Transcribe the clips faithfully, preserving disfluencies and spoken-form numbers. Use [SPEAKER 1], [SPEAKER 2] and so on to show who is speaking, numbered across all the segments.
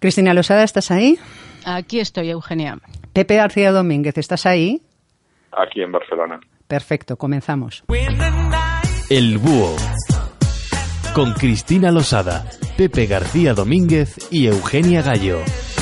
[SPEAKER 1] Cristina Losada, ¿estás ahí?
[SPEAKER 2] Aquí estoy, Eugenia.
[SPEAKER 1] Pepe García Domínguez, ¿estás ahí?
[SPEAKER 3] Aquí en Barcelona.
[SPEAKER 1] Perfecto, comenzamos.
[SPEAKER 4] El Búho. Con Cristina Losada, Pepe García Domínguez y Eugenia Gallo.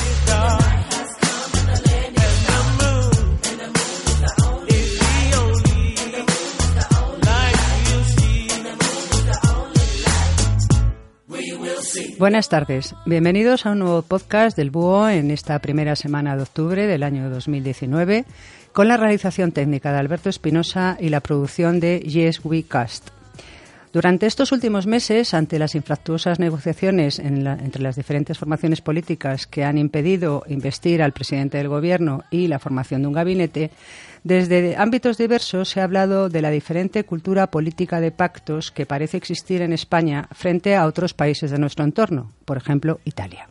[SPEAKER 1] Buenas tardes, bienvenidos a un nuevo podcast del Búho en esta primera semana de octubre del año dos mil diecinueve, con la realización técnica de Alberto Espinosa y la producción de Yes We Cast. Durante estos últimos meses, ante las infructuosas negociaciones en la, entre las diferentes formaciones políticas que han impedido investir al presidente del Gobierno y la formación de un gabinete, desde ámbitos diversos se ha hablado de la diferente cultura política de pactos que parece existir en España frente a otros países de nuestro entorno, por ejemplo, Italia.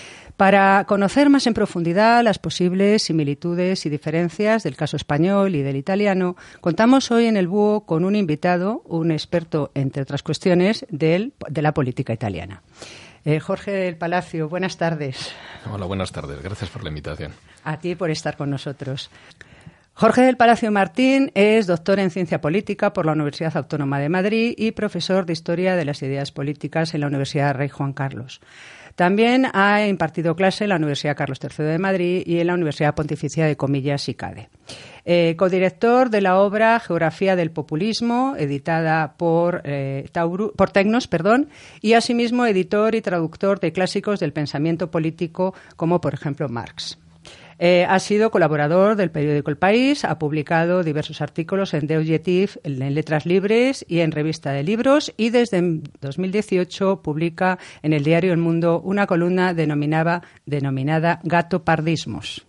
[SPEAKER 1] Para conocer más en profundidad las posibles similitudes y diferencias del caso español y del italiano, contamos hoy en el Búho con un invitado, un experto, entre otras cuestiones, del, de la política italiana. Eh, Jorge del Palacio, buenas tardes.
[SPEAKER 5] Hola, buenas tardes. Gracias por la invitación.
[SPEAKER 1] A ti por estar con nosotros. Jorge del Palacio Martín es doctor en Ciencia Política por la Universidad Autónoma de Madrid y profesor de Historia de las Ideas Políticas en la Universidad Rey Juan Carlos. También ha impartido clase en la Universidad Carlos tercero de Madrid y en la Universidad Pontificia de Comillas y CADE. Eh, codirector de la obra Geografía del Populismo, editada por, eh, Tauru, por Tecnos, perdón, y asimismo editor y traductor de clásicos del pensamiento político, como por ejemplo Marx. Eh, ha sido colaborador del periódico El País, ha publicado diversos artículos en The Objective, en Letras Libres y en Revista de Libros, y desde dos mil dieciocho publica en el diario El Mundo una columna denominada, denominada Gato Pardismos.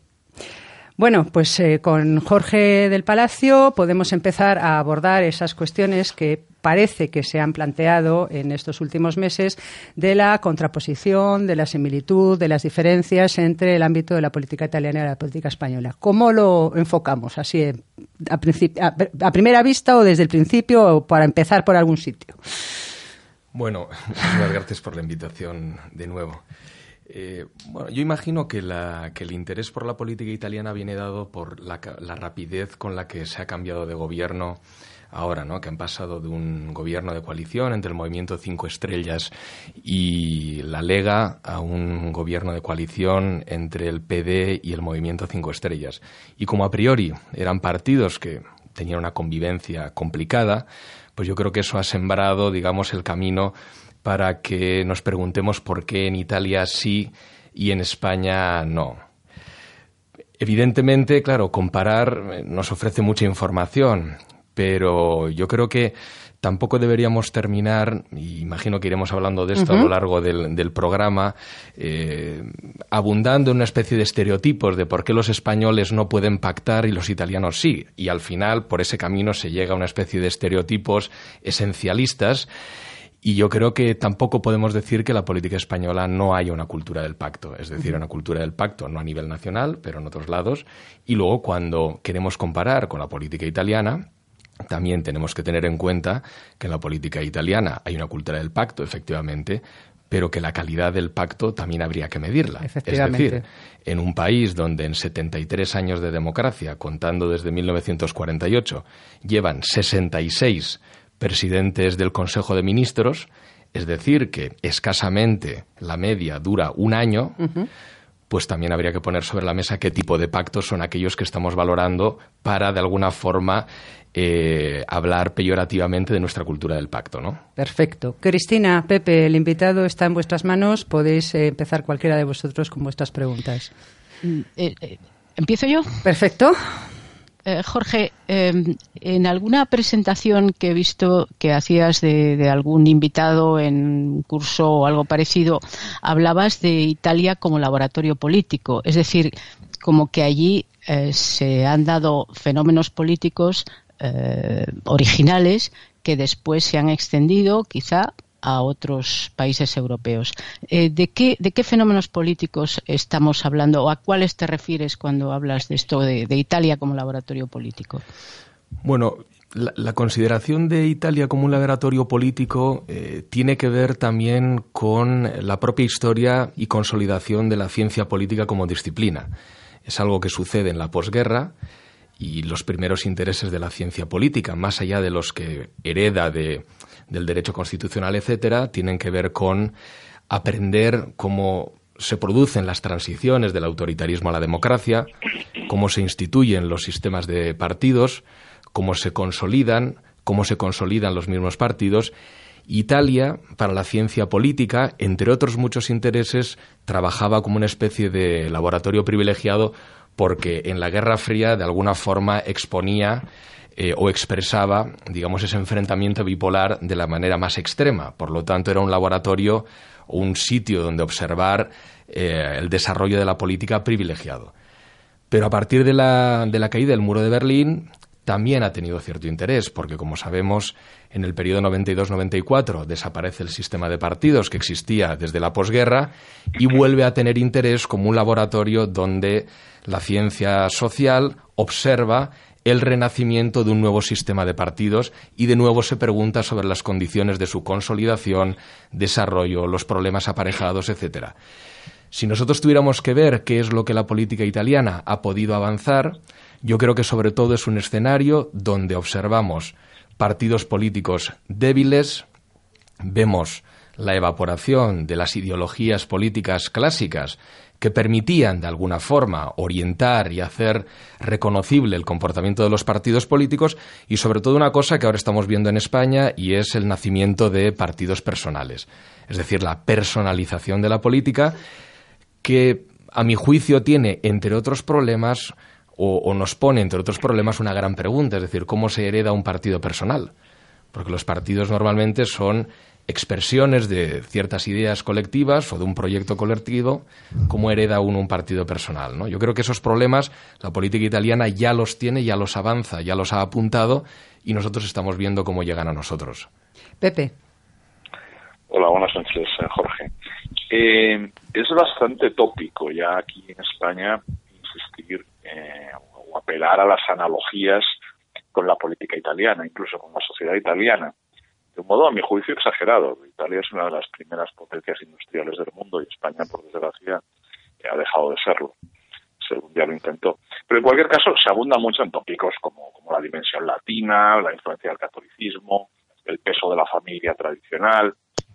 [SPEAKER 1] Bueno, pues eh, con Jorge del Palacio podemos empezar a abordar esas cuestiones que parece que se han planteado en estos últimos meses de la contraposición, de la similitud, de las diferencias entre el ámbito de la política italiana y la política española. ¿Cómo lo enfocamos? ¿Así a, principi- a, a primera vista o desde el principio o para empezar por algún sitio?
[SPEAKER 5] Bueno, muchas gracias por la invitación de nuevo. Eh, bueno, yo imagino que, la, que el interés por la política italiana viene dado por la, la rapidez con la que se ha cambiado de gobierno ahora, ¿no? Que han pasado de un gobierno de coalición entre el Movimiento Cinco Estrellas y la Lega a un gobierno de coalición entre el P D y el Movimiento Cinco Estrellas. Y como a priori eran partidos que tenían una convivencia complicada, pues yo creo que eso ha sembrado, digamos, el camino para que nos preguntemos por qué en Italia sí y en España no. Evidentemente, claro, comparar nos ofrece mucha información, pero yo creo que tampoco deberíamos terminar, y imagino que iremos hablando de esto uh-huh. a lo largo del, del programa, eh, abundando en una especie de estereotipos de por qué los españoles no pueden pactar y los italianos sí. Y al final, por ese camino se llega a una especie de estereotipos esencialistas. Y yo creo que tampoco podemos decir que la política española no haya una cultura del pacto, es decir, una cultura del pacto no a nivel nacional, pero en otros lados. Y luego, cuando queremos comparar con la política italiana, también tenemos que tener en cuenta que en la política italiana hay una cultura del pacto, efectivamente, pero que la calidad del pacto también habría que medirla. Es decir, en un país donde en setenta y tres años de democracia, contando desde mil novecientos cuarenta y ocho, llevan sesenta y seis presidentes del Consejo de Ministros, es decir, que escasamente la media dura un año, uh-huh. pues también habría que poner sobre la mesa qué tipo de pactos son aquellos que estamos valorando para, de alguna forma, eh, hablar peyorativamente de nuestra cultura del pacto, ¿no?
[SPEAKER 1] Perfecto. Cristina, Pepe, el invitado está en vuestras manos. Podéis eh, empezar cualquiera de vosotros con vuestras preguntas.
[SPEAKER 2] Eh, eh, ¿Empiezo yo?
[SPEAKER 1] Perfecto.
[SPEAKER 2] Eh, Jorge, eh, en alguna presentación que he visto que hacías de, de algún invitado en un curso o algo parecido, hablabas de Italia como laboratorio político, es decir, como que allí eh, se han dado fenómenos políticos eh, originales que después se han extendido, quizá, a otros países europeos. Eh, ¿de qué, de qué fenómenos políticos estamos hablando o a cuáles te refieres cuando hablas de esto de, de Italia como laboratorio político?
[SPEAKER 5] Bueno, La, la consideración de Italia como un laboratorio político eh, tiene que ver también con la propia historia y consolidación de la ciencia política como disciplina. Es algo que sucede en la posguerra y los primeros intereses de la ciencia política, más allá de los que hereda de, del derecho constitucional, etcétera, tienen que ver con aprender cómo se producen las transiciones del autoritarismo a la democracia, cómo se instituyen los sistemas de partidos, cómo se consolidan, cómo se consolidan los mismos partidos. Italia, para la ciencia política, entre otros muchos intereses, trabajaba como una especie de laboratorio privilegiado porque en la Guerra Fría, de alguna forma, exponía eh, o expresaba, digamos, ese enfrentamiento bipolar de la manera más extrema. Por lo tanto, era un laboratorio o un sitio donde observar eh, el desarrollo de la política privilegiado. Pero a partir de la, de la caída del muro de Berlín, también ha tenido cierto interés, porque, como sabemos, en el periodo noventa y dos noventa y cuatro desaparece el sistema de partidos que existía desde la posguerra y vuelve a tener interés como un laboratorio donde la ciencia social observa el renacimiento de un nuevo sistema de partidos y de nuevo se pregunta sobre las condiciones de su consolidación, desarrollo, los problemas aparejados, etcétera. Si nosotros tuviéramos que ver qué es lo que la política italiana ha podido avanzar, yo creo que sobre todo es un escenario donde observamos partidos políticos débiles, vemos la evaporación de las ideologías políticas clásicas que permitían de alguna forma orientar y hacer reconocible el comportamiento de los partidos políticos y sobre todo una cosa que ahora estamos viendo en España y es el nacimiento de partidos personales, es decir, la personalización de la política que a mi juicio tiene, entre otros problemas, o, o nos pone, entre otros problemas, una gran pregunta, es decir, ¿cómo se hereda un partido personal? Porque los partidos normalmente son expresiones de ciertas ideas colectivas o de un proyecto colectivo. ¿Cómo hereda uno un partido personal, ¿no? Yo creo que esos problemas la política italiana ya los tiene, ya los avanza, ya los ha apuntado y nosotros estamos viendo cómo llegan a nosotros.
[SPEAKER 1] Pepe.
[SPEAKER 3] Hola, buenas noches, Jorge. Eh, es bastante tópico ya aquí en España insistir eh, o apelar a las analogías con la política italiana, incluso con la sociedad italiana. De un modo, a mi juicio, exagerado. Italia es una de las primeras potencias industriales del mundo y España, por desgracia, ha dejado de serlo. Según ya lo intentó. Pero en cualquier caso, se abunda mucho en tópicos como, como la dimensión latina, la influencia del catolicismo, el peso de la familia tradicional,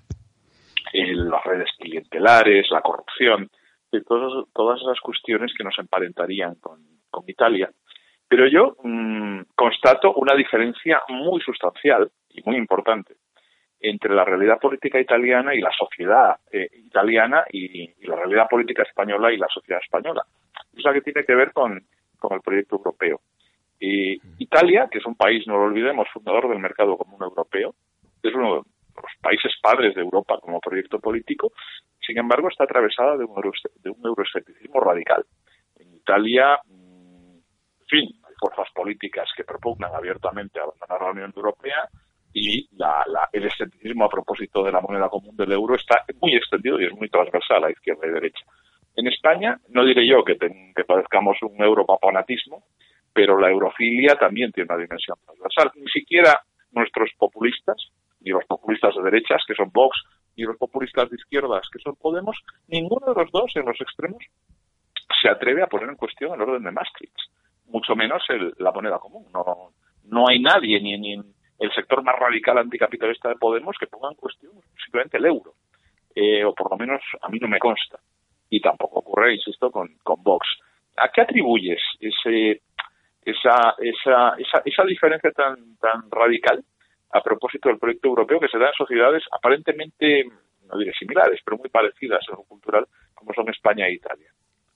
[SPEAKER 3] el, las redes clientelares, la corrupción, y todos, todas esas cuestiones que nos emparentarían con, con Italia. Pero yo mmm, constato una diferencia muy sustancial y muy importante entre la realidad política italiana y la sociedad eh, italiana y, y la realidad política española y la sociedad española. Es la que tiene que ver con, con el proyecto europeo. Y Italia, que es un país, no lo olvidemos, fundador del mercado común europeo, es uno de los países padres de Europa como proyecto político, sin embargo está atravesada de un, euro, de un euroescepticismo radical. En Italia, en fin, hay fuerzas políticas que propugnan abiertamente abandonar la Unión Europea y la, la, el escepticismo a propósito de la moneda común del euro está muy extendido y es muy transversal a izquierda y derecha. En España, no diré yo que, ten, que padezcamos un europapanatismo, pero la eurofilia también tiene una dimensión transversal. Ni siquiera nuestros populistas, ni los populistas de derechas, que son Vox, ni los populistas de izquierdas, que son Podemos, ninguno de los dos en los extremos se atreve a poner en cuestión el orden de Maastricht, mucho menos el, la moneda común. No, no hay nadie, ni, ni en el sector más radical anticapitalista de Podemos, que ponga en cuestión simplemente el euro, eh, o por lo menos a mí no me consta. Y tampoco ocurre, insisto, con, con Vox. ¿A qué atribuyes ese, esa, esa, esa, esa diferencia tan, tan radical a propósito del proyecto europeo que se da en sociedades aparentemente, no diré similares, pero muy parecidas en lo cultural, como son España e Italia?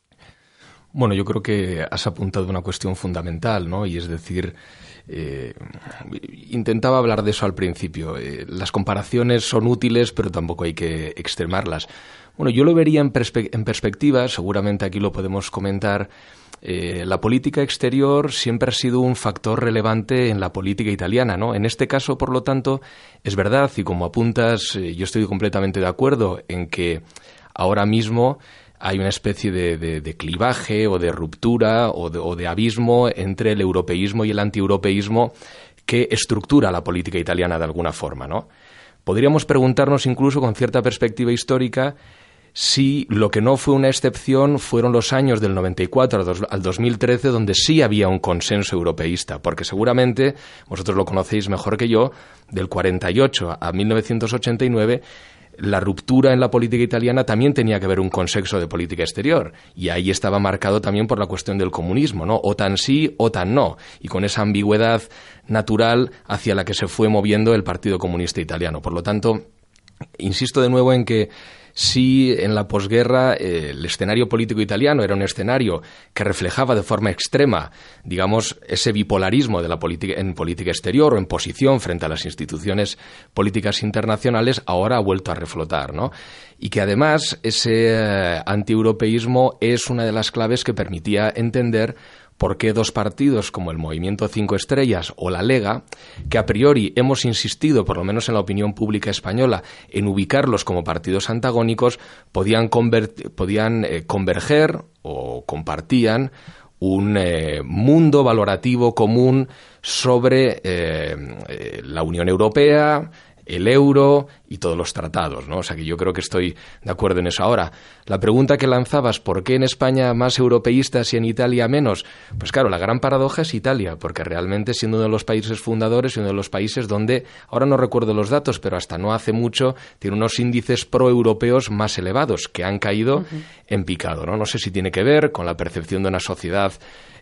[SPEAKER 5] Bueno, yo creo que has apuntado una cuestión fundamental, ¿no? Y es decir, eh, intentaba hablar de eso al principio. Eh, las comparaciones son útiles, pero tampoco hay que extremarlas. Bueno, yo lo vería en, perspe- en perspectiva, seguramente aquí lo podemos comentar. Eh, la política exterior siempre ha sido un factor relevante en la política italiana, ¿no? En este caso, por lo tanto, es verdad, y como apuntas, eh, yo estoy completamente de acuerdo en que ahora mismo hay una especie de, de, de clivaje o de ruptura o de, o de abismo entre el europeísmo y el antieuropeísmo que estructura la política italiana de alguna forma, ¿no? Podríamos preguntarnos incluso con cierta perspectiva histórica si lo que no fue una excepción fueron los años del noventa y cuatro al dos mil trece, donde sí había un consenso europeísta, porque seguramente, vosotros lo conocéis mejor que yo, del cuarenta y ocho a mil novecientos ochenta y nueve, la ruptura en la política italiana también tenía que ver un consenso de política exterior, y ahí estaba marcado también por la cuestión del comunismo, ¿no? OTAN sí, OTAN no, y con esa ambigüedad natural hacia la que se fue moviendo el Partido Comunista Italiano. Por lo tanto, insisto de nuevo en que sí, en la posguerra eh, el escenario político italiano era un escenario que reflejaba de forma extrema, digamos, ese bipolarismo de la política en política exterior o en posición frente a las instituciones políticas internacionales, ahora ha vuelto a reflotar, ¿no? Y que además ese eh, antieuropeísmo es una de las claves que permitía entender por qué dos partidos como el Movimiento Cinco Estrellas o la Lega, que a priori hemos insistido, por lo menos en la opinión pública española, en ubicarlos como partidos antagónicos, podían, conver- podían eh, converger o compartían un eh, mundo valorativo común sobre eh, eh, la Unión Europea, el euro y todos los tratados, ¿no? O sea que yo creo que estoy de acuerdo en eso. Ahora, la pregunta que lanzabas, ¿por qué en España más europeístas y en Italia menos? Pues claro, la gran paradoja es Italia, porque realmente siendo uno de los países fundadores y uno de los países donde, ahora no recuerdo los datos, pero hasta no hace mucho, tiene unos índices proeuropeos más elevados, que han caído uh-huh. en picado, ¿no? No sé si tiene que ver con la percepción de una sociedad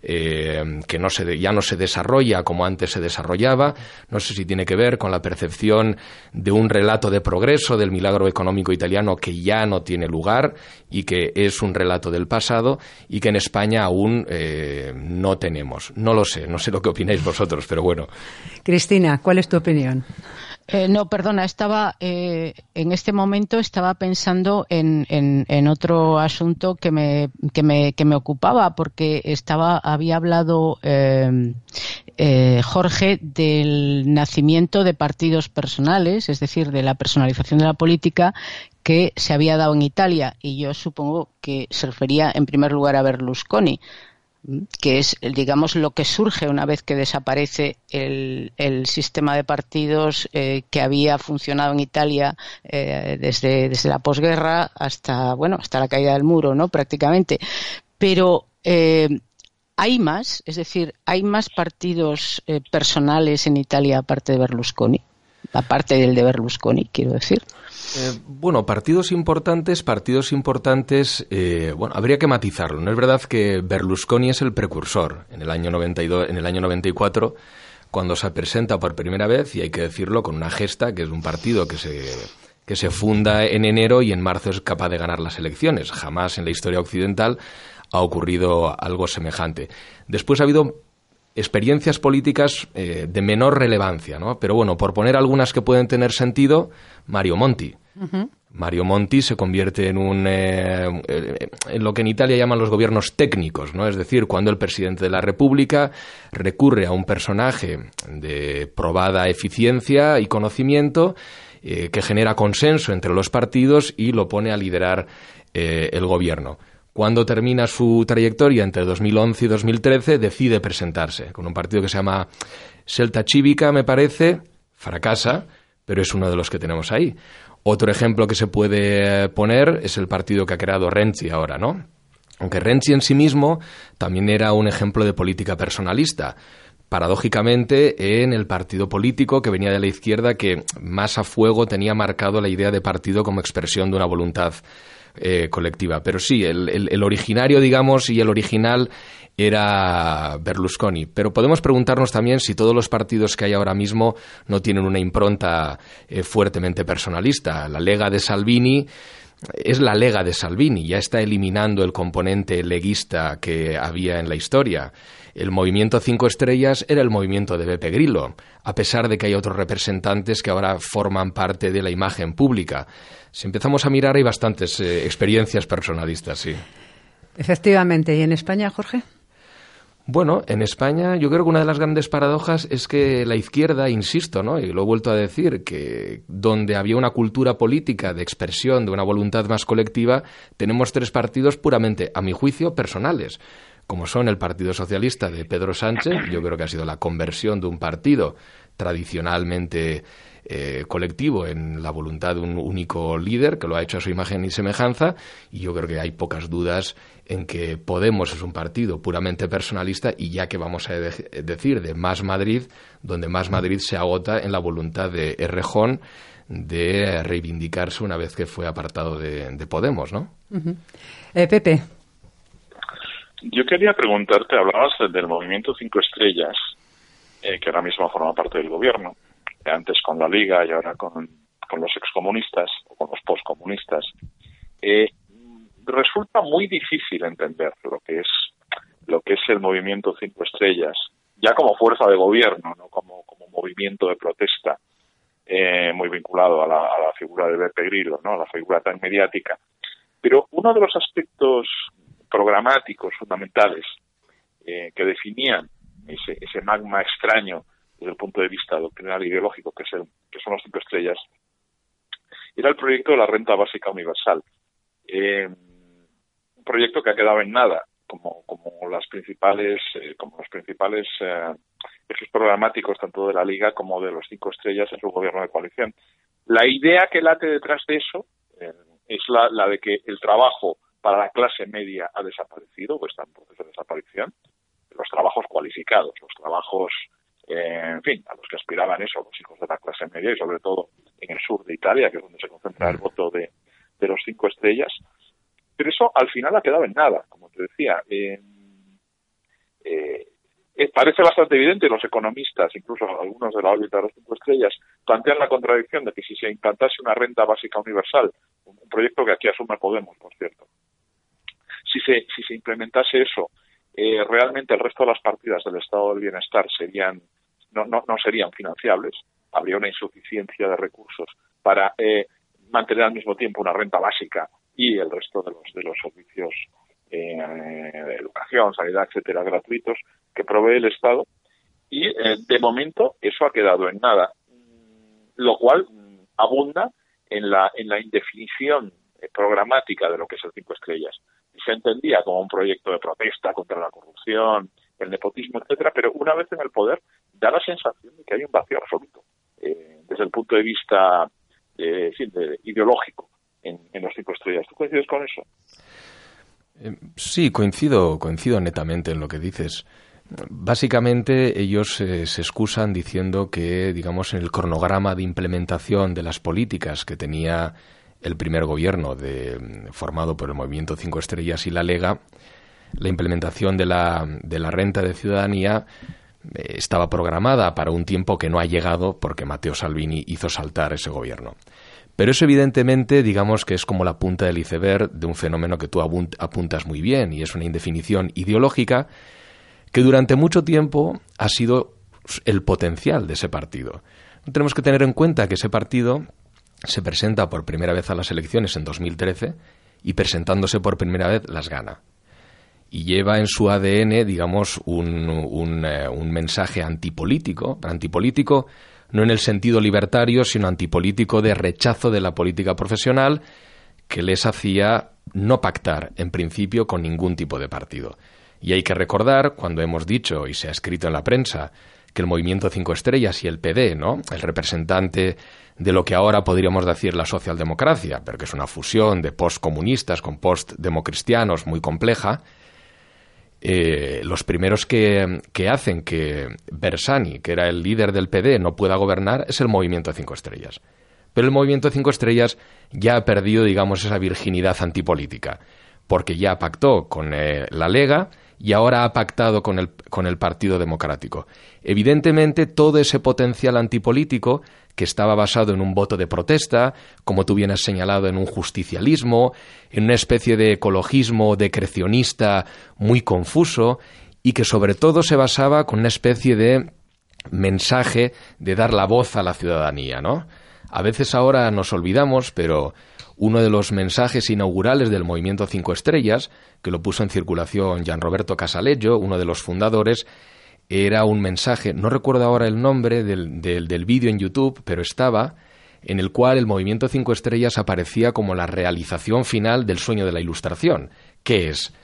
[SPEAKER 5] Eh, que no se de, ya no se desarrolla como antes se desarrollaba, no sé si tiene que ver con la percepción de un relato de progreso del milagro económico italiano que ya no tiene lugar y que es un relato del pasado y que en España aún eh, no tenemos. No lo sé, no sé lo que opináis vosotros, pero bueno.
[SPEAKER 1] Cristina, ¿cuál es tu opinión?
[SPEAKER 2] Eh, no, perdona, estaba eh, en este momento estaba pensando en, en, en otro asunto que me, que me, que me ocupaba, porque estaba, había hablado eh, eh, Jorge del nacimiento de partidos personales, es decir, de la personalización de la política que se había dado en Italia, y yo supongo que se refería en primer lugar a Berlusconi, que es, digamos, lo que surge una vez que desaparece el, el sistema de partidos eh, que había funcionado en Italia eh, desde, desde la posguerra hasta, bueno, hasta la caída del muro, ¿no? Prácticamente. Pero eh, hay más, es decir, hay más partidos eh, personales en Italia aparte de Berlusconi, aparte del de Berlusconi, quiero decir.
[SPEAKER 5] Eh, bueno, partidos importantes, partidos importantes, eh, bueno, habría que matizarlo. No es verdad que Berlusconi es el precursor en el año noventa y dos, en el año noventa y cuatro, cuando se presenta por primera vez, y hay que decirlo con una gesta, que es un partido que se que se funda en enero y en marzo es capaz de ganar las elecciones. Jamás en la historia occidental ha ocurrido algo semejante. Después ha habido experiencias políticas eh, de menor relevancia, ¿no? Pero bueno, por poner algunas que pueden tener sentido, Mario Monti. Uh-huh. Mario Monti se convierte en un eh, en lo que en Italia llaman los gobiernos técnicos, ¿no? Es decir, cuando el presidente de la República recurre a un personaje de probada eficiencia y conocimiento eh, que genera consenso entre los partidos y lo pone a liderar eh, el gobierno. Cuando termina su trayectoria entre dos mil once y dos mil trece, decide presentarse con un partido que se llama Scelta Civica, me parece, fracasa, pero es uno de los que tenemos ahí. Otro ejemplo que se puede poner es el partido que ha creado Renzi ahora, ¿no? Aunque Renzi en sí mismo también era un ejemplo de política personalista. Paradójicamente, en el partido político que venía de la izquierda, que más a fuego tenía marcado la idea de partido como expresión de una voluntad Eh, colectiva. Pero sí, el, el, el originario, digamos, y el original era Berlusconi. Pero podemos preguntarnos también si todos los partidos que hay ahora mismo no tienen una impronta eh, fuertemente personalista. La Lega de Salvini es la Lega de Salvini, ya está eliminando el componente leguista que había en la historia. El Movimiento Cinco Estrellas era el movimiento de Beppe Grillo, a pesar de que hay otros representantes que ahora forman parte de la imagen pública. Si empezamos a mirar, hay bastantes eh, experiencias personalistas, sí.
[SPEAKER 1] Efectivamente. ¿Y en España, Jorge?
[SPEAKER 5] Bueno, en España yo creo que una de las grandes paradojas es que la izquierda, insisto, ¿no?, y lo he vuelto a decir, que donde había una cultura política de expresión de una voluntad más colectiva, tenemos tres partidos puramente, a mi juicio, personales, como son el Partido Socialista de Pedro Sánchez. Yo creo que ha sido la conversión de un partido tradicionalmente eh, colectivo en la voluntad de un único líder que lo ha hecho a su imagen y semejanza, y yo creo que hay pocas dudas en que Podemos es un partido puramente personalista, y ya que vamos a de- decir de Más Madrid, donde Más Madrid se agota en la voluntad de Errejón de reivindicarse una vez que fue apartado de, de Podemos, ¿no?
[SPEAKER 1] Uh-huh. Eh, Pepe.
[SPEAKER 3] Yo quería preguntarte, hablabas del movimiento Cinco Estrellas, eh, que ahora mismo forma parte del gobierno, antes con la Liga y ahora con, con los excomunistas o con los postcomunistas. Eh, resulta muy difícil entender lo que es lo que es el movimiento Cinco Estrellas, ya como fuerza de gobierno, no como, como movimiento de protesta, eh, muy vinculado a la, a la figura de Beppe Grillo, ¿no? A la figura tan mediática. Pero uno de los aspectos programáticos fundamentales eh, que definían ese, ese magma extraño desde el punto de vista doctrinal e ideológico que, es el, que son los Cinco Estrellas, era el proyecto de la renta básica universal. Eh, un proyecto que ha quedado en nada, como, como las principales, eh, como los principales eh, ejes programáticos tanto de la Liga como de los Cinco Estrellas en su gobierno de coalición. La idea que late detrás de eso eh, es la, la de que el trabajo para la clase media ha desaparecido o está en proceso de desaparición. Los trabajos cualificados, los trabajos, eh, en fin, a los que aspiraban eso, los hijos de la clase media, y sobre todo en el sur de Italia, que es donde se concentra el voto de, de los Cinco Estrellas. Pero eso al final ha quedado en nada, como te decía. Eh, eh, eh, parece bastante evidente, los economistas, incluso algunos de la órbita de los Cinco Estrellas, plantean la contradicción de que si se implantase una renta básica universal, un, un proyecto que aquí asume Podemos, por cierto, si se, si se implementase eso, eh, realmente el resto de las partidas del estado del bienestar serían no, no, no serían financiables, habría una insuficiencia de recursos para eh, mantener al mismo tiempo una renta básica y el resto de los de los servicios eh, de educación, sanidad, etcétera, gratuitos que provee el Estado, y eh, de momento eso ha quedado en nada, lo cual abunda en la en la indefinición programática de lo que es el Cinco Estrellas. Se entendía como un proyecto de protesta contra la corrupción, el nepotismo, etcétera, pero una vez en el poder da la sensación de que hay un vacío absoluto eh, desde el punto de vista eh, sí, de, ideológico en, en los Cinco Estrellas. ¿Tú coincides con eso?
[SPEAKER 5] Eh, sí, coincido, coincido netamente en lo que dices. Básicamente ellos eh, se excusan diciendo que, digamos, en el cronograma de implementación de las políticas que tenía el primer gobierno de, formado por el Movimiento Cinco Estrellas y la Lega, la implementación de la, de la renta de ciudadanía eh, estaba programada para un tiempo que no ha llegado porque Matteo Salvini hizo saltar ese gobierno. Pero eso evidentemente, digamos que es como la punta del iceberg de un fenómeno que tú apuntas muy bien, y es una indefinición ideológica que durante mucho tiempo ha sido el potencial de ese partido. Tenemos que tener en cuenta que ese partido se presenta por primera vez a las elecciones en dos mil trece y presentándose por primera vez las gana. Y lleva en su A D N, digamos, un, un, eh, un mensaje antipolítico, antipolítico no en el sentido libertario, sino antipolítico de rechazo de la política profesional, que les hacía no pactar, en principio, con ningún tipo de partido. Y hay que recordar, cuando hemos dicho, y se ha escrito en la prensa, que el Movimiento Cinco Estrellas y el P D, ¿no?, el representante de lo que ahora podríamos decir la socialdemocracia, pero que es una fusión de postcomunistas con postdemocristianos muy compleja, eh, los primeros que, que hacen que Bersani, que era el líder del P D, no pueda gobernar es el Movimiento Cinco Estrellas. Pero el Movimiento Cinco Estrellas ya ha perdido, digamos, esa virginidad antipolítica, porque ya pactó con eh, la Lega y ahora ha pactado con el, con el Partido Democrático. Evidentemente, todo ese potencial antipolítico que estaba basado en un voto de protesta, como tú bien has señalado, en un justicialismo, en una especie de ecologismo decrecionista muy confuso, y que sobre todo se basaba con una especie de mensaje de dar la voz a la ciudadanía, ¿no? A veces ahora nos olvidamos, pero uno de los mensajes inaugurales del Movimiento Cinco Estrellas, que lo puso en circulación Gianroberto Casaleggio, uno de los fundadores, era un mensaje, no recuerdo ahora el nombre del, del, del vídeo en YouTube, pero estaba, en el cual el Movimiento Cinco Estrellas aparecía como la realización final del sueño de la Ilustración, que es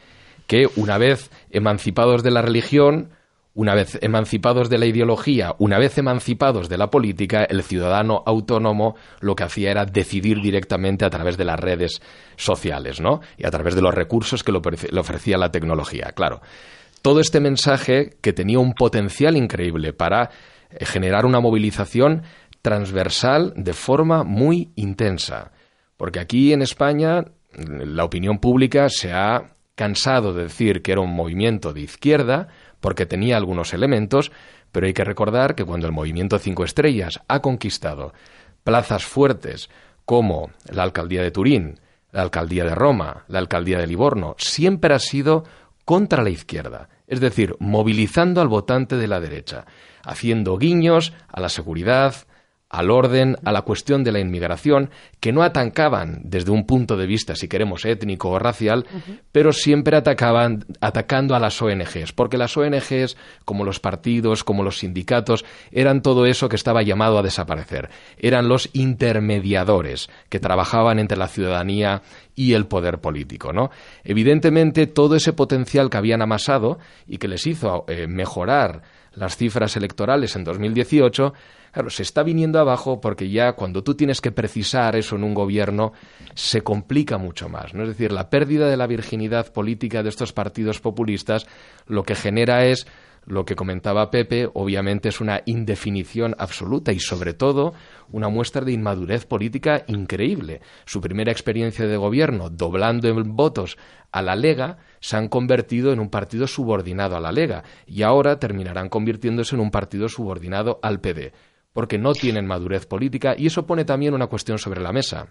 [SPEAKER 5] que una vez emancipados de la religión, una vez emancipados de la ideología, una vez emancipados de la política, el ciudadano autónomo lo que hacía era decidir directamente a través de las redes sociales, ¿no? Y a través de los recursos que le ofrecía la tecnología, claro. Todo este mensaje que tenía un potencial increíble para generar una movilización transversal de forma muy intensa. Porque aquí en España la opinión pública se ha cansado de decir que era un movimiento de izquierda porque tenía algunos elementos, pero hay que recordar que cuando el movimiento Cinco Estrellas ha conquistado plazas fuertes como la alcaldía de Turín, la alcaldía de Roma, la alcaldía de Livorno, siempre ha sido contra la izquierda, es decir, movilizando al votante de la derecha, haciendo guiños a la seguridad, al orden, a la cuestión de la inmigración, que no atacaban desde un punto de vista, si queremos, étnico o racial, uh-huh. pero siempre atacaban atacando a las O N Ges, porque las O N Ges, como los partidos, como los sindicatos, eran todo eso que estaba llamado a desaparecer. Eran los intermediadores que trabajaban entre la ciudadanía y el poder político, ¿no? Evidentemente, todo ese potencial que habían amasado y que les hizo eh, mejorar las cifras electorales en dos mil dieciocho, claro, se está viniendo abajo porque ya cuando tú tienes que precisar eso en un gobierno se complica mucho más, ¿no? Es decir, la pérdida de la virginidad política de estos partidos populistas lo que genera es, lo que comentaba Pepe, obviamente es una indefinición absoluta y sobre todo una muestra de inmadurez política increíble. Su primera experiencia de gobierno, doblando en votos a la Lega, se han convertido en un partido subordinado a la Lega y ahora terminarán convirtiéndose en un partido subordinado al P D, porque no tienen madurez política y eso pone también una cuestión sobre la mesa.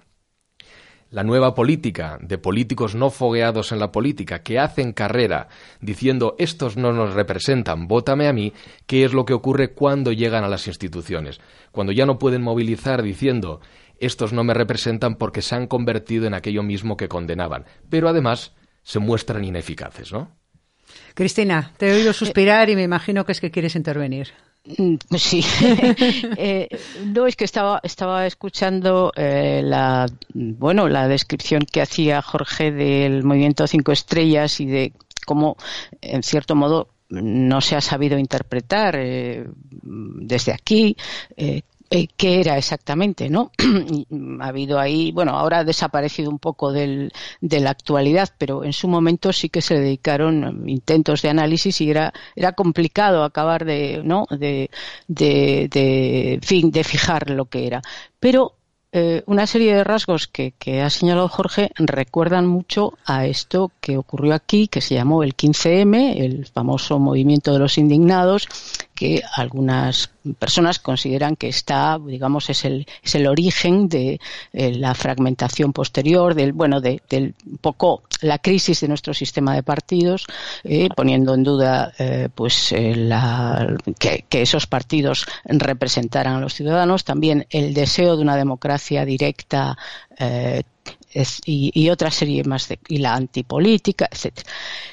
[SPEAKER 5] La nueva política de políticos no fogueados en la política que hacen carrera diciendo estos no nos representan, vótame a mí, ¿qué es lo que ocurre cuando llegan a las instituciones? Cuando ya no pueden movilizar diciendo estos no me representan porque se han convertido en aquello mismo que condenaban, pero además se muestran ineficaces, ¿no?
[SPEAKER 1] Cristina, te he oído suspirar y me imagino que es que quieres intervenir.
[SPEAKER 2] Sí, eh, no, es que estaba estaba escuchando eh, la bueno la descripción que hacía Jorge del movimiento Cinco Estrellas y de cómo, en cierto modo, no se ha sabido interpretar eh, desde aquí eh, Eh, qué era exactamente, ¿no? Ha habido ahí, bueno, ahora ha desaparecido un poco del, de la actualidad, pero en su momento sí que se dedicaron intentos de análisis y era era complicado acabar de, ¿no? De, de, de, fin, de fijar lo que era. Pero eh, una serie de rasgos que, que ha señalado Jorge recuerdan mucho a esto que ocurrió aquí, que se llamó el quince eme, el famoso movimiento de los indignados, que algunas personas consideran que está, digamos, es el es el origen de eh, la fragmentación posterior del, bueno, de del un poco la crisis de nuestro sistema de partidos, eh, poniendo en duda eh, pues eh, la que, que esos partidos representaran a los ciudadanos, también el deseo de una democracia directa eh, es, y, y otra serie más de, y la antipolítica, etcétera.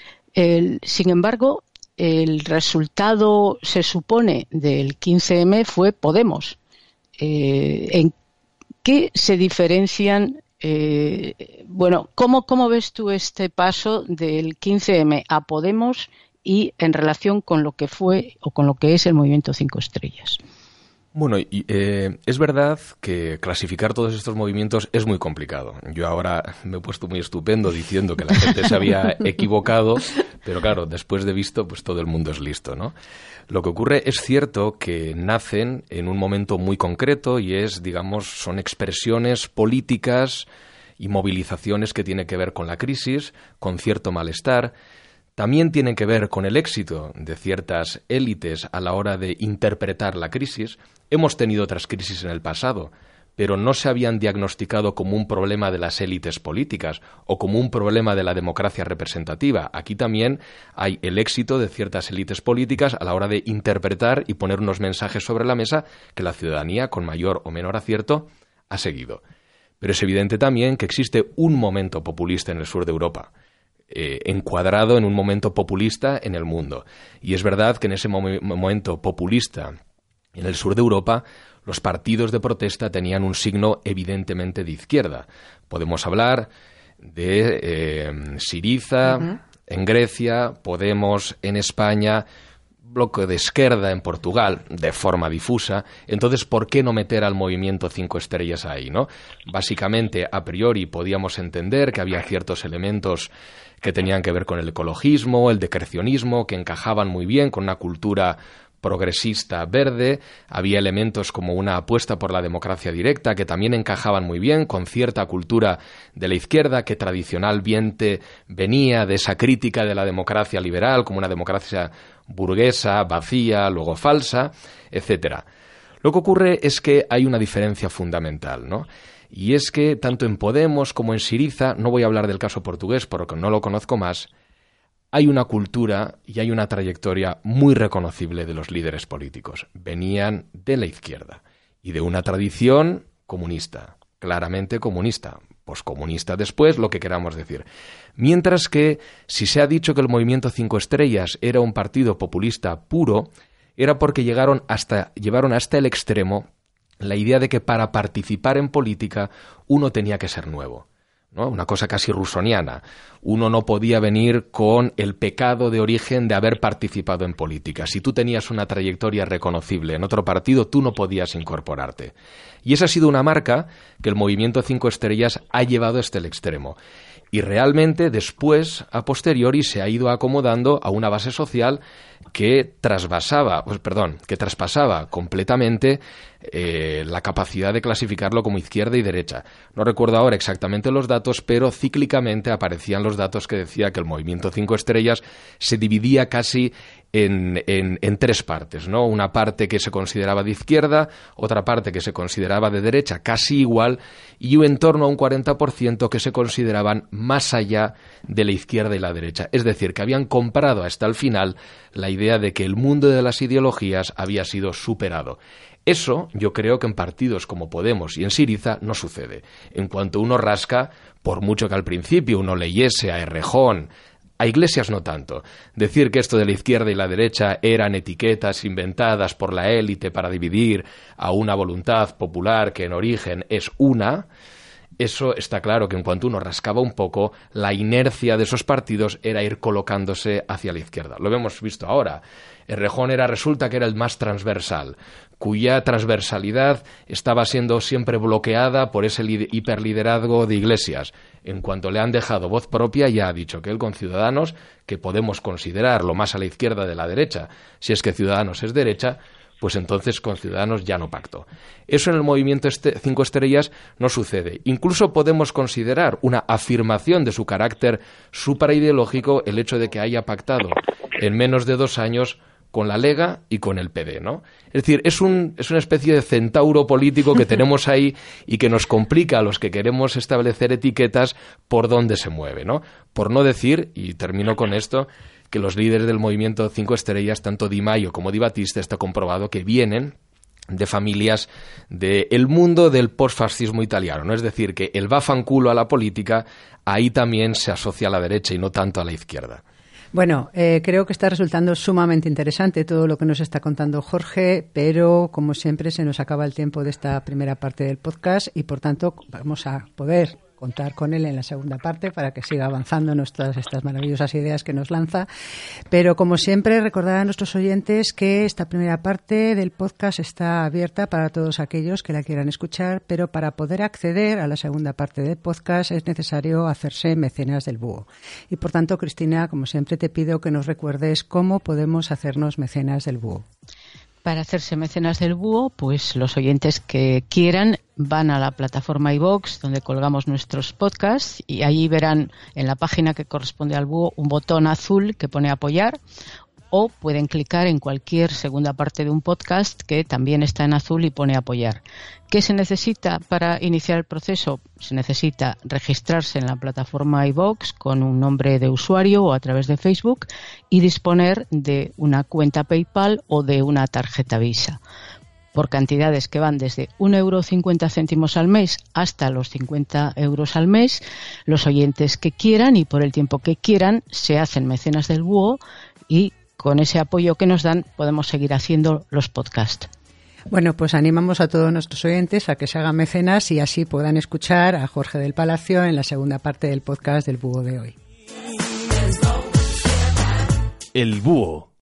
[SPEAKER 2] El, sin embargo, el resultado, se supone, del quince eme fue Podemos. Eh, ¿En qué se diferencian? Eh, bueno, ¿cómo, ¿cómo ves tú este paso del quince eme a Podemos y en relación con lo que fue o con lo que es el movimiento Cinco Estrellas?
[SPEAKER 5] Bueno, y, eh, es verdad que clasificar todos estos movimientos es muy complicado. Yo ahora me he puesto muy estupendo diciendo que la gente se había equivocado, pero claro, después de visto, pues todo el mundo es listo, ¿no? Lo que ocurre es cierto que nacen en un momento muy concreto y es, digamos, son expresiones políticas y movilizaciones que tienen que ver con la crisis, con cierto malestar. También tienen que ver con el éxito de ciertas élites a la hora de interpretar la crisis. Hemos tenido otras crisis en el pasado, pero no se habían diagnosticado como un problema de las élites políticas o como un problema de la democracia representativa. Aquí también hay el éxito de ciertas élites políticas a la hora de interpretar y poner unos mensajes sobre la mesa que la ciudadanía, con mayor o menor acierto, ha seguido. Pero es evidente también que existe un momento populista en el sur de Europa, Eh, encuadrado en un momento populista en el mundo. Y es verdad que en ese mom- momento populista en el sur de Europa, los partidos de protesta tenían un signo evidentemente de izquierda. Podemos hablar de eh, Syriza, uh-huh. en Grecia, Podemos en España, Bloque de Esquerda en Portugal, de forma difusa. Entonces, ¿por qué no meter al movimiento Cinco Estrellas ahí, no? Básicamente, a priori, podíamos entender que había ciertos elementos que tenían que ver con el ecologismo, el decrecionismo, que encajaban muy bien con una cultura progresista verde. Había elementos como una apuesta por la democracia directa que también encajaban muy bien con cierta cultura de la izquierda que tradicionalmente venía de esa crítica de la democracia liberal como una democracia burguesa, vacía, luego falsa, etcétera. Lo que ocurre es que hay una diferencia fundamental, ¿no? Y es que tanto en Podemos como en Syriza, no voy a hablar del caso portugués porque no lo conozco más, hay una cultura y hay una trayectoria muy reconocible de los líderes políticos. Venían de la izquierda y de una tradición comunista, claramente comunista, poscomunista después, lo que queramos decir. Mientras que, si se ha dicho que el Movimiento Cinco Estrellas era un partido populista puro, era porque llegaron hasta, llevaron hasta el extremo la idea de que para participar en política uno tenía que ser nuevo, ¿no? Una cosa casi rusoniana. Uno no podía venir con el pecado de origen de haber participado en política. Si tú tenías una trayectoria reconocible en otro partido, tú no podías incorporarte. Y esa ha sido una marca que el Movimiento Cinco Estrellas ha llevado hasta el extremo. Y realmente después, a posteriori, se ha ido acomodando a una base social que trasvasaba, pues perdón, que traspasaba completamente eh, la capacidad de clasificarlo como izquierda y derecha. No recuerdo ahora exactamente los datos, pero cíclicamente aparecían los datos que decía que el Movimiento Cinco Estrellas se dividía casi en, en, en tres partes, ¿no? Una parte que se consideraba de izquierda, otra parte que se consideraba de derecha, casi igual, y en torno a un cuarenta por ciento que se consideraban más allá de la izquierda y la derecha. Es decir, que habían comprado hasta el final la idea de que el mundo de las ideologías había sido superado. Eso yo creo que en partidos como Podemos y en Syriza no sucede. En cuanto uno rasca, por mucho que al principio uno leyese a Errejón, a Iglesias no tanto. Decir que esto de la izquierda y la derecha eran etiquetas inventadas por la élite para dividir a una voluntad popular que en origen es una, eso está claro que en cuanto uno rascaba un poco, la inercia de esos partidos era ir colocándose hacia la izquierda. Lo hemos visto ahora. Errejón era, resulta que era el más transversal, cuya transversalidad estaba siendo siempre bloqueada por ese hiperliderazgo de Iglesias. En cuanto le han dejado voz propia, ya ha dicho que él con Ciudadanos, que podemos considerar lo más a la izquierda de la derecha, si es que Ciudadanos es derecha, pues entonces con Ciudadanos ya no pactó. Eso en el Movimiento este, Cinco Estrellas no sucede. Incluso podemos considerar una afirmación de su carácter supraideológico el hecho de que haya pactado en menos de dos años con la Lega y con el P D, ¿no? Es decir, es, un, es una especie de centauro político que tenemos ahí y que nos complica a los que queremos establecer etiquetas por dónde se mueve, ¿no? Por no decir, y termino con esto, que los líderes del Movimiento Cinco Estrellas, tanto Di Maio como Di Battista, está comprobado que vienen de familias del mundo del postfascismo italiano, ¿no? Es decir, que el vafanculo a la política, ahí también se asocia a la derecha y no tanto a la izquierda.
[SPEAKER 1] Bueno, eh, creo que está resultando sumamente interesante todo lo que nos está contando Jorge, pero como siempre se nos acaba el tiempo de esta primera parte del podcast y por tanto vamos a poder contar con él en la segunda parte para que siga avanzando en todas estas maravillosas ideas que nos lanza. Pero como siempre, recordar a nuestros oyentes que esta primera parte del podcast está abierta para todos aquellos que la quieran escuchar, pero para poder acceder a la segunda parte del podcast es necesario hacerse mecenas del búho. Y por tanto, Cristina, como siempre te pido que nos recuerdes cómo podemos hacernos mecenas del búho.
[SPEAKER 2] Para hacerse mecenas del búho, pues los oyentes que quieran van a la plataforma iVoox donde colgamos nuestros podcasts y allí verán en la página que corresponde al búho un botón azul que pone apoyar, o pueden clicar en cualquier segunda parte de un podcast que también está en azul y pone apoyar. ¿Qué se necesita para iniciar el proceso? Se necesita registrarse en la plataforma iVoox con un nombre de usuario o a través de Facebook y disponer de una cuenta PayPal o de una tarjeta Visa. Por cantidades que van desde un euro cincuenta céntimos al mes hasta los cincuenta euros al mes, los oyentes que quieran y por el tiempo que quieran se hacen mecenas del búho y con ese apoyo que nos dan podemos seguir haciendo los podcasts.
[SPEAKER 1] Bueno, pues animamos a todos nuestros oyentes a que se hagan mecenas y así puedan escuchar a Jorge del Palacio en la segunda parte del podcast del Búho de hoy.
[SPEAKER 4] El Búho.